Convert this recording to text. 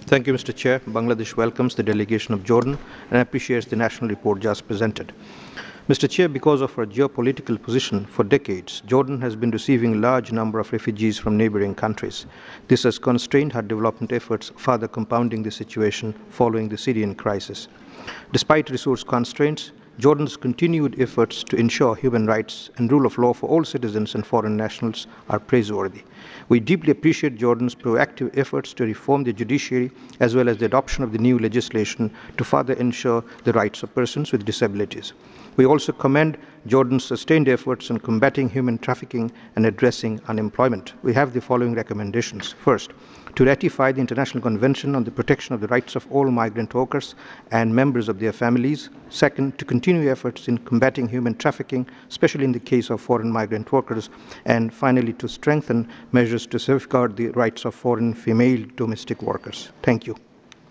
Thank you, Mr. Chair. Bangladesh welcomes the delegation of Jordan and appreciates the national report just presented. Mr. Chair, because of our geopolitical position for decades, Jordan has been receiving a large number of refugees from neighboring countries. This has constrained her development efforts, further compounding the situation following the Syrian crisis. Despite resource constraints, Jordan's continued efforts to ensure human rights and rule of law for all citizens and foreign nationals are praiseworthy. We deeply appreciate Jordan's proactive efforts to reform the judiciary as well as the adoption of the new legislation to further ensure the rights of persons with disabilities. We also commend Jordan's sustained efforts in combating human trafficking and addressing unemployment. We have the following recommendations. First, to ratify the International Convention on the Protection of the Rights of All Migrant Workers and members of their families. Second, to continue efforts in combating human trafficking, especially in the case of foreign migrant workers. And finally, to strengthen measures to safeguard the rights of foreign female domestic workers. Thank you.